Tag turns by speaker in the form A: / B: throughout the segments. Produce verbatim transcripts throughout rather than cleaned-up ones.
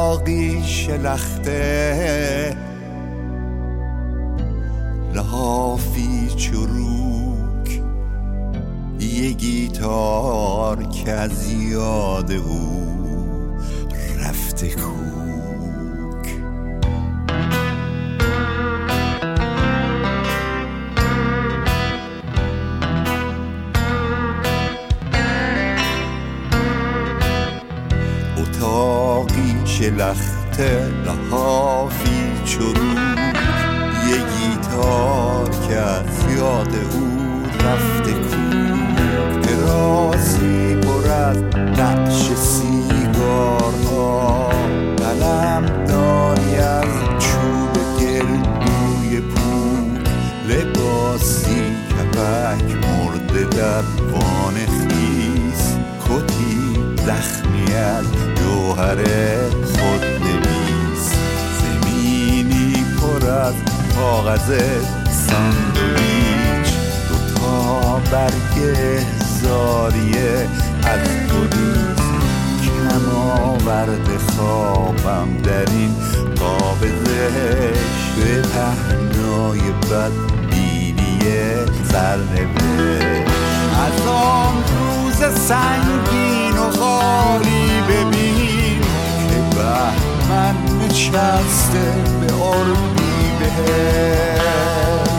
A: اتاقی شلخته، لحافی چروک، یه گیتار که از یاد او رفته کوک. اتاقی شلخته، لحافی چروک، یه گیتار که از یاد او رفته کوک. دراسی پر از نقش سیگارها، قلمدانی از چوب گردوی پوک، لباسی کپک مرده در وان خیس، کتی زخمی از جوهر خود نویس. زمینی پر از کاغذ ساندویچ، دوتا برگ زاریه از گریز. کم آورده خوابم در این قاب زشت، به پهنای بدبینی سرنوشت. از آن روز سنگین و غالی ببین که بهمن نشسته به اردی بهشت.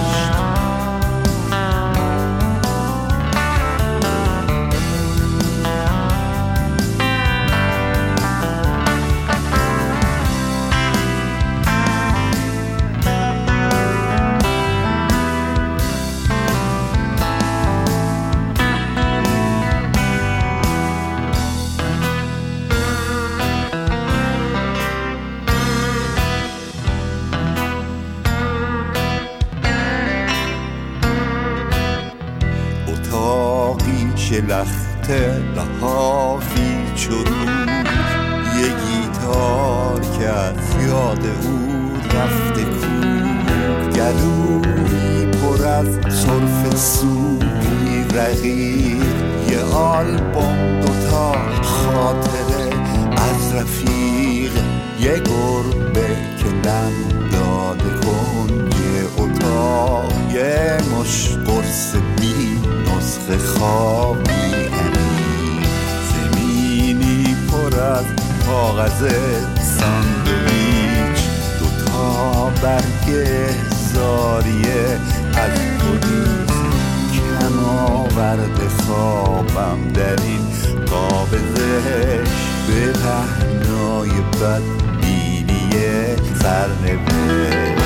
A: اتاقی شلخته، لحافی چروک، یه گیتار که از یاد او رفته کوک. گلویی پر از سرفه سوی رقیق، یه آلبوم، دوتا خاطره از رفیق. یه گربه که لم داده کنج اتاق، یه مش قرص بی نسخه خوابی عمیق. زمینی پر از کاغذ ساندویچ، دوتا برگ زاریه از گریز. کم آورده خوابم در این قاب زشت، به پهنای بدبینی سرنوشت.